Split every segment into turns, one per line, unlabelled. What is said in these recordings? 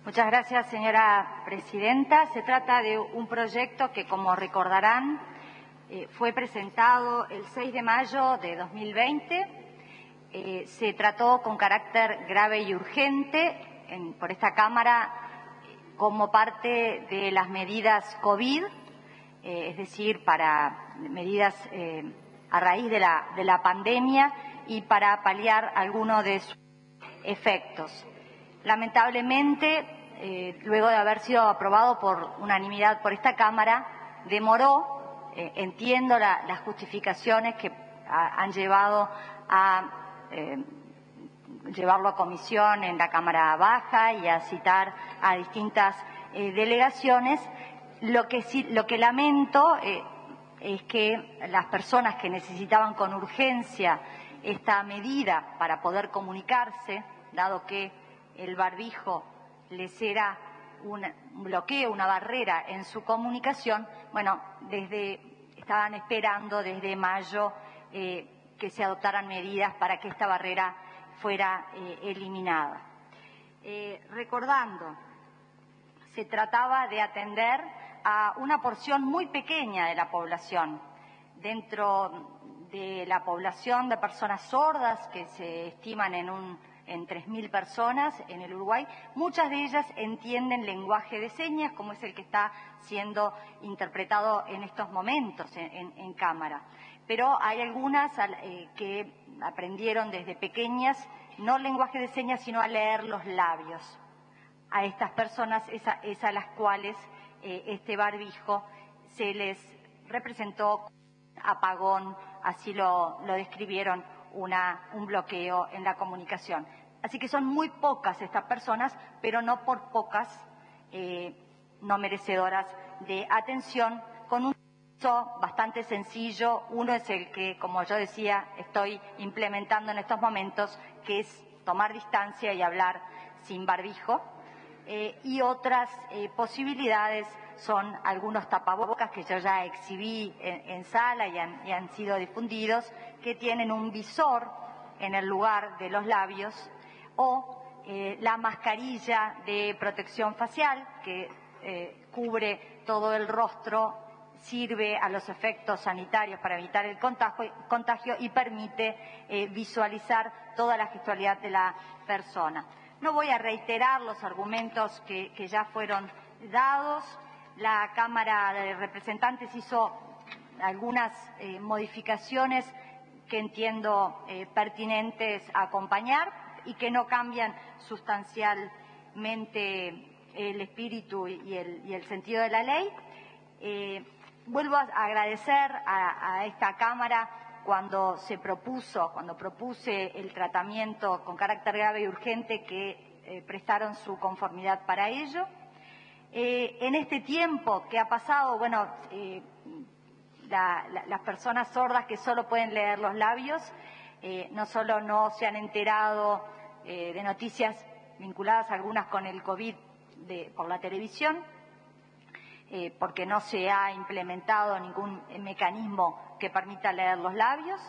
Muchas gracias, señora presidenta. Se trata de un proyecto que, como recordarán, fue presentado el 6 de mayo de 2020. Se trató con carácter grave y urgente por esta Cámara como parte de las medidas COVID, es decir, para medidas a raíz de la pandemia y para paliar algunos de sus efectos. Lamentablemente, luego de haber sido aprobado por unanimidad por esta Cámara, demoró, entiendo las justificaciones que han llevado a llevarlo a comisión en la Cámara Baja y a citar a distintas delegaciones. Lo que lamento es que las personas que necesitaban con urgencia esta medida para poder comunicarse, dado que el barbijo les era un bloqueo, una barrera en su comunicación, bueno, estaban esperando desde mayo que se adoptaran medidas para que esta barrera fuera eliminada. Recordando, se trataba de atender a una porción muy pequeña de la población. Dentro de la población de personas sordas, que se estiman en 3.000 personas en el Uruguay, muchas de ellas entienden lenguaje de señas, como es el que está siendo interpretado en estos momentos en Cámara. Pero hay algunas que aprendieron desde pequeñas, no lenguaje de señas, sino a leer los labios. A estas personas es a las cuales este barbijo se les representó apagón, así lo describieron, un bloqueo en la comunicación. Así que son muy pocas estas personas, pero no por pocas no merecedoras de atención, con un uso bastante sencillo. Uno es el que, como yo decía, estoy implementando en estos momentos, que es tomar distancia y hablar sin barbijo. Y otras posibilidades son algunos tapabocas que yo ya exhibí en sala y han sido difundidos, que tienen un visor en el lugar de los labios, o la mascarilla de protección facial que cubre todo el rostro, sirve a los efectos sanitarios para evitar el contagio y permite visualizar toda la gestualidad de la persona. No voy a reiterar los argumentos que ya fueron dados. La Cámara de Representantes hizo algunas modificaciones que entiendo pertinentes a acompañar y que no cambian sustancialmente el espíritu y el sentido de la ley. Vuelvo a agradecer a esta Cámara cuando propuse el tratamiento con carácter grave y urgente, que prestaron su conformidad para ello. En este tiempo que ha pasado, bueno, las personas sordas que solo pueden leer los labios, no solo no se han enterado de noticias vinculadas algunas con el COVID por la televisión, porque no se ha implementado ningún mecanismo que permita leer los labios.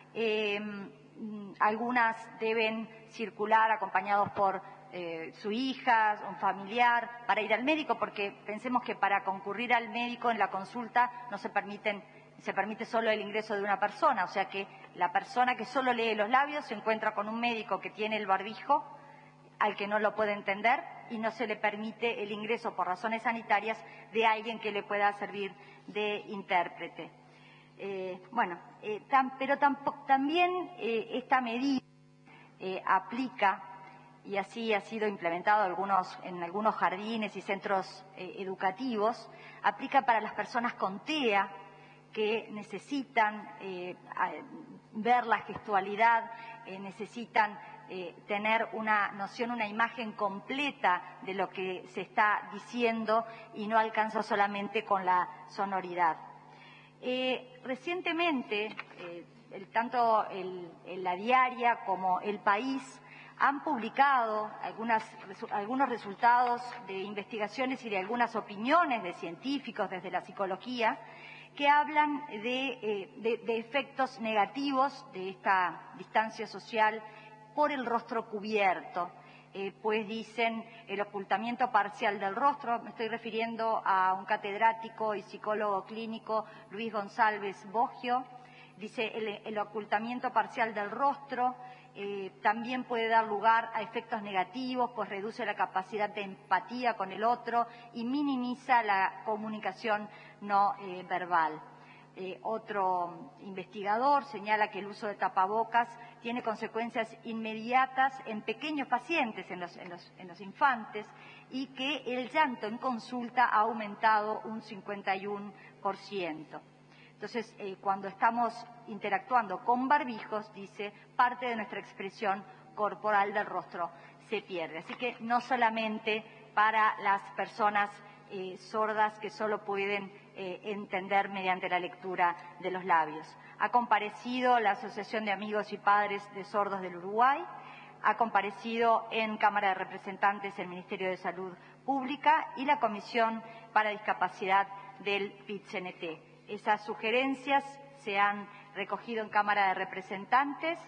Algunas deben circular acompañados por su hija, un familiar, para ir al médico, porque pensemos que para concurrir al médico en la consulta se permite solo el ingreso de una persona, o sea que la persona que solo lee los labios se encuentra con un médico que tiene el barbijo, al que no lo puede entender, y no se le permite el ingreso por razones sanitarias de alguien que le pueda servir de intérprete. Pero también esta medida aplica, y así ha sido implementado en algunos jardines y centros educativos, aplica para las personas con TEA que necesitan ver la gestualidad, necesitan tener una noción, una imagen completa de lo que se está diciendo y no alcanza solamente con la sonoridad. Recientemente, tanto La Diaria como El País han publicado algunos resultados de investigaciones y de algunas opiniones de científicos desde la psicología que hablan de efectos negativos de esta distancia social por el rostro cubierto. pues dicen el ocultamiento parcial del rostro. Me estoy refiriendo a un catedrático y psicólogo clínico, Luis González Boggio. Dice el ocultamiento parcial del rostro también puede dar lugar a efectos negativos, pues reduce la capacidad de empatía con el otro y minimiza la comunicación no verbal. Otro investigador señala que el uso de tapabocas tiene consecuencias inmediatas en pequeños pacientes, en los infantes, y que el llanto en consulta ha aumentado un 51%. Entonces, cuando estamos interactuando con barbijos, dice, parte de nuestra expresión corporal del rostro se pierde. Así que no solamente para las personas sordas que solo pueden entender mediante la lectura de los labios. Ha comparecido la Asociación de Amigos y Padres de Sordos del Uruguay, ha comparecido en Cámara de Representantes el Ministerio de Salud Pública y la Comisión para Discapacidad del PIT-CNT. Esas sugerencias se han recogido en Cámara de Representantes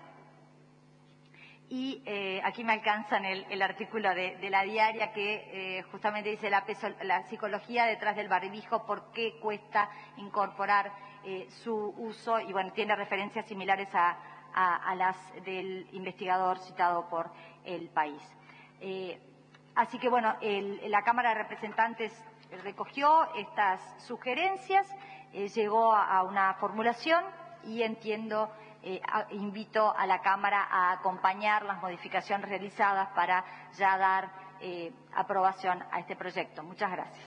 y aquí me alcanzan el artículo de la diaria que justamente dice la psicología detrás del barbijo, por qué cuesta incorporar su uso, y bueno, tiene referencias similares a las del investigador citado por El País. Así que bueno, la Cámara de Representantes recogió estas sugerencias, llegó a una formulación y entiendo, invito a la Cámara a acompañar las modificaciones realizadas para ya dar aprobación a este proyecto. Muchas gracias.